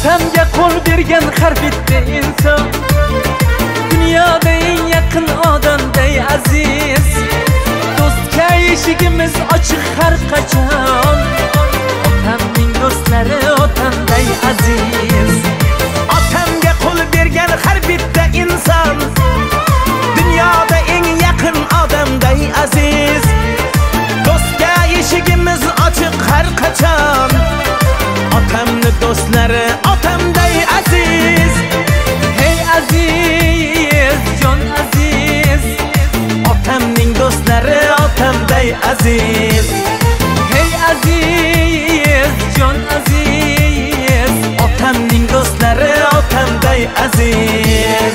otamga qo'l bergan har bitta inson dunyoda eng yaqin odamday aziz. Do'stga eshigimiz ochiq har qachon. Otamning do'stlari otamday aziz. Otamga qo'l bergan har bitta inson dunyoda eng yaqin odamday aziz. Do'stga eshigimiz ochiq har qachon. Otamni do'stlari otamday aziz. Hey aziz, jon aziz, otamning do'stlari otamday aziz. hey aziz, jon aziz, otamning do'stlari otamday aziz.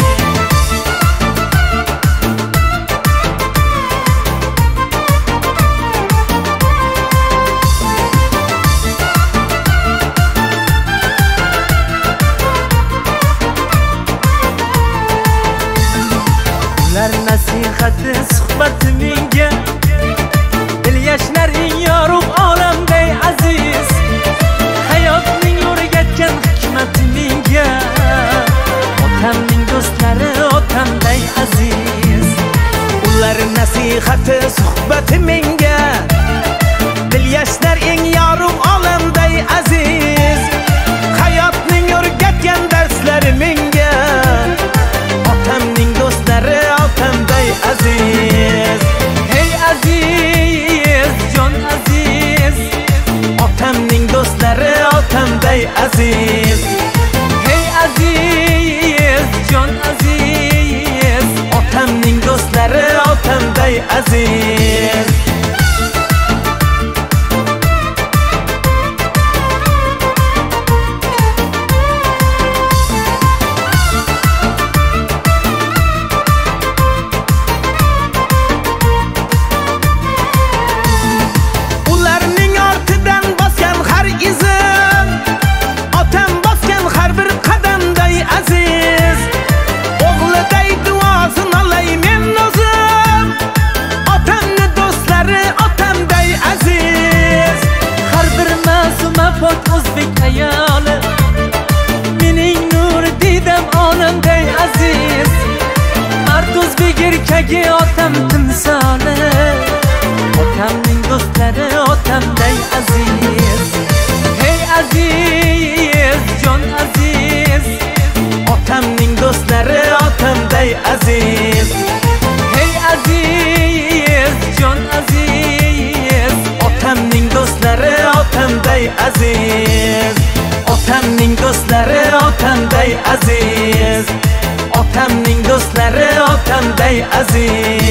ular nasihati suhbati menga dil yashlaring yorug' olamday aziz. Hayotning o'rgatgan hikmati menga otamning do'stlari otamday aziz. Ular nasihati suhbati menga dil yashlar eng yorug' olamday aziz. Hayotning o'rgatgan darslari menga otamning do'stlari otamday aziz. Hey aziz, jon aziz, otamning do'stlari otamday aziz. hey aziz, jon aziz, otamning do'stlari otamday aziz. Ularning ortidan bosgan har izim otam bosgan har bir qadamday aziz. O'g'liday duosini olay men o'zim otamni do'stlari otamday aziz. har bir ma'suma pok o'zbek ayoli mening nur didam onamday aziz. Mard o'zbek erkagi otam timsoli otamning do'stlari otamday aziz. Hey aziz, jon aziz, otamning do'stlari otamday aziz. hey aziz, jon aziz, otamning do'stlari otamday aziz. Otamning do'stlari otamday aziz. Otamning do'stlari otamday aziz.